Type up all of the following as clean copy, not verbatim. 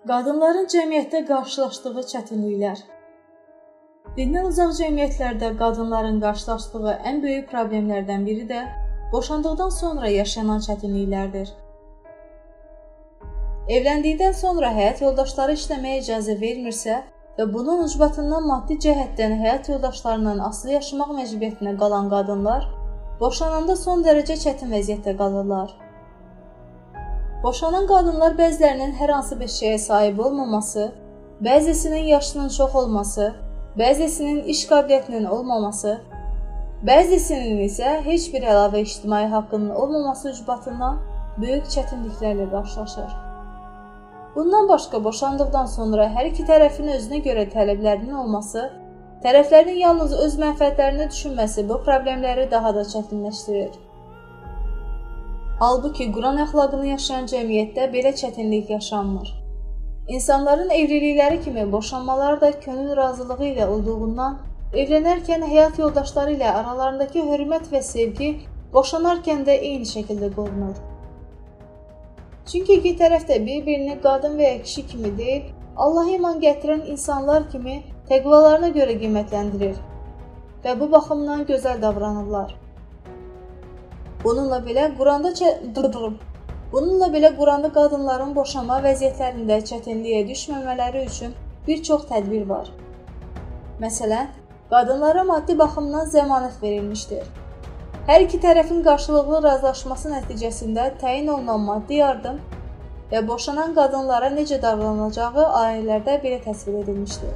Qadınların cəmiyyətdə qarşılaşdığı çətinliklər. Dindən uzaq cəmiyyətlərdə qadınların qarşılaşdığı ən böyük problemlərdən biri də boşandıqdan sonra yaşanan çətinliklərdir. Evləndikdən sonra həyat yoldaşları işləməyə icazə vermirsə və bunun ucbatından maddi cəhətdən həyat yoldaşlarından asılı yaşamaq məcburiyyətinə qalan qadınlar, boşananda son dərəcə çətin vəziyyətdə qalırlar. Boşanan qadınlar bəzilərinin hər hansı bir şeyə sahib olmaması, bəzisinin yaşının çox olması, bəzisinin iş qabiliyyətinin olmaması, bəzisinin isə heç bir əlavə ictimai haqqının olmaması ucbatından böyük çətinliklərlə qarşılaşır. Bundan başqa boşandıqdan sonra hər iki tərəfin özünə görə tələblərinin olması, tərəflərin yalnız öz mənfəətlərini düşünməsi bu problemləri daha da çətinləşdirir. Halbuki Quran əxlaqını yaşayan cəmiyyətdə belə çətinlik yaşanmır. İnsanların evlilikləri kimi boşanmalar da könül razılığı ilə olduğundan, evlənərkən həyat yoldaşları ilə aralarındakı hörmət və sevgi boşanarkən də eyni şəkildə qorunur. Çünki iki tərəf də bir-birini qadın və ya kişi kimi deyil, Allaha iman gətirən insanlar kimi təqvalarına görə qiymətləndirir və bu baxımdan gözəl davranırlar. Bununla belə Quranda qadınların boşanma vəziyyətlərində çətinliyə düşməmələri üçün bir çox tədbir var. Məsələn, qadınlara maddi baxımdan zəmanət verilmişdir. Hər iki tərəfin qarşılıqlı razılaşması nəticəsində təyin olunan maddi yardım və boşanan qadınlara necə davranacağı ayələrdə belə təsvir edilmişdir.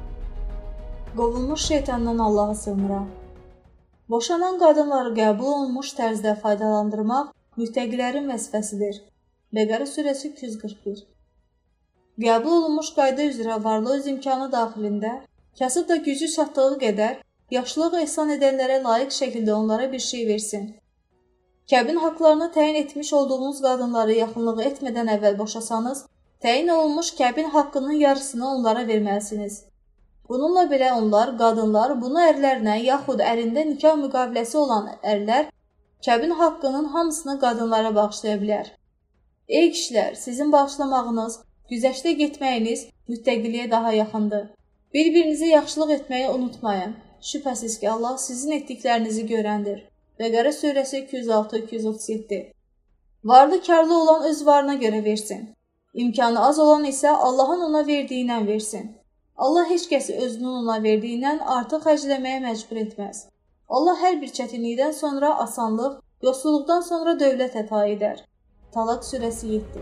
Qovulmuş şeytandan Allaha sığınıram. Boşanan qadınları qəbul olunmuş tərzdə faydalandırmaq müttəqilərin vəzifəsidir. Bəqərə surəsi 241. Qəbul olunmuş qayda üzrə varlı öz imkanı daxilində, kasıb da gücü çatdığı qədər yaşlılıq ehsan edənlərə layiq şəkildə onlara bir şey versin. Kəbin haqlarını təyin etmiş olduğunuz qadınları yaxınlığı etmədən əvvəl boşasanız, təyin olunmuş kəbin haqqının yarısını onlara verməlisiniz. Bununla belə onlar, qadınlar, bunu ərlərinə yaxud ərində nikah müqaviləsi olan ərlər kəbin haqqının hamısını qadınlara bağışlaya bilər. Ey kişilər, sizin bağışlamağınız, güzəştə getməyiniz müttəqiliyə daha yaxındır. Bir-birinizi yaxşılıq etməyi unutmayın. Şübhəsiz ki, Allah sizin etdiklərinizi görəndir. Bəqərə surəsi 206-237. Varlı karlı olan öz varına görə versin. İmkanı az olan isə Allahın ona verdiyindən versin. Allah heç kəsi özünün ona verdiyindən artıq xərcləməyə məcbur etməz. Allah hər bir çətinlikdən sonra asanlıq, yoxsulluqdan sonra dövlət əta edər. Talaq surəsi 7.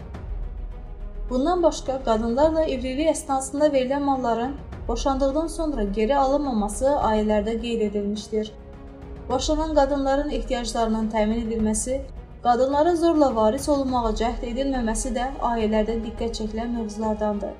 Bundan başqa, qadınlarla evlilik əsnasında verilən malların boşandıqdan sonra geri alınmaması ayələrdə qeyd edilmişdir. Boşanan qadınların ehtiyaclarının təmin edilməsi, qadınlara zorla varis olunmağa cəhd edilməməsi də ayələrdə diqqət çəkilən mövzulardandır.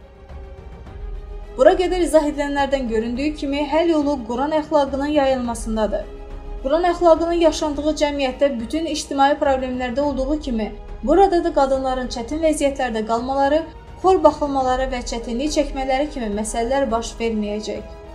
Bura qədər izah edilənlərdən göründüyü kimi, həll yolu Quran əxlaqının yayılmasındadır. Quran əxlaqının yaşandığı cəmiyyətdə bütün ictimai problemlərdə olduğu kimi, burada da qadınların çətin vəziyyətlərdə qalmaları, xor baxılmaları və çətinlik çəkmələri kimi məsələlər baş verməyəcək.